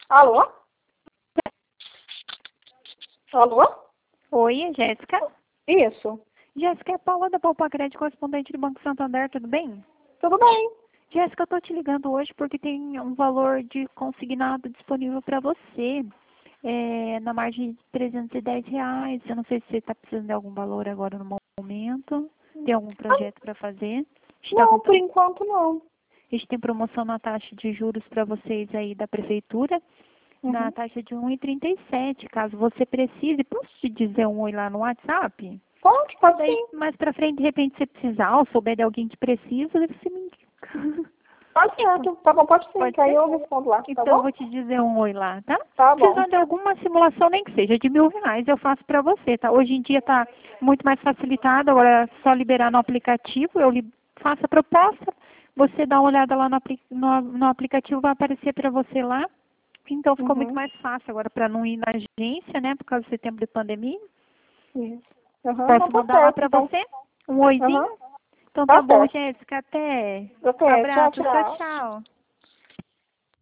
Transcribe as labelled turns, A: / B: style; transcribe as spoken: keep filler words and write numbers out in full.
A: Alô? Alô?
B: Oi, Jéssica.
A: Isso.
B: Jéssica, é a Paula da Poupa Crédito, correspondente do Banco Santander, tudo bem?
A: Tudo bem.
B: Jéssica, eu tô te ligando hoje porque tem um valor de consignado disponível para você, é, na margem de trezentos e dez reais. Eu não sei se você está precisando de algum valor agora no momento. Tem algum projeto para fazer? A gente tá
A: Não,
B: com
A: por
B: pro-
A: enquanto não.
B: a gente tem promoção na taxa de juros para vocês aí da prefeitura, na
A: Uhum.
B: taxa de um vírgula trinta e sete. Caso você precise, posso te dizer um oi lá no WhatsApp?
A: Pode, pode
B: Daí,
A: sim.
B: mais pra frente, de repente, se precisar ou souber de alguém que precisa, você me indica.
A: Tá certo. Tá bom, pode sim.
B: Pode
A: Que aí
B: ser?
A: eu respondo lá, tá
B: Então, eu
A: bom?
B: vou te dizer um oi lá, tá?
A: Tá bom.
B: Precisando de alguma simulação, nem que seja de mil reais, eu faço pra você, tá? Hoje em dia tá muito mais facilitado, agora é só liberar no aplicativo, eu li- faço a proposta, você dá uma olhada lá no, apli- no, no aplicativo, vai aparecer pra você lá. Então, ficou muito
A: Uhum.
B: mais fácil agora pra não ir na agência, né, por causa do tempo de pandemia.
A: Isso. Uhum. Não,
B: Posso
A: tá
B: mandar lá
A: certo,
B: pra
A: então.
B: você? Um oizinho?
A: Uhum.
B: Então tá
A: Tá
B: bom,
A: certo.
B: Jéssica. Até.
A: Até. Tchau,
B: Abraço. Tchau,
A: tchau.
B: tchau.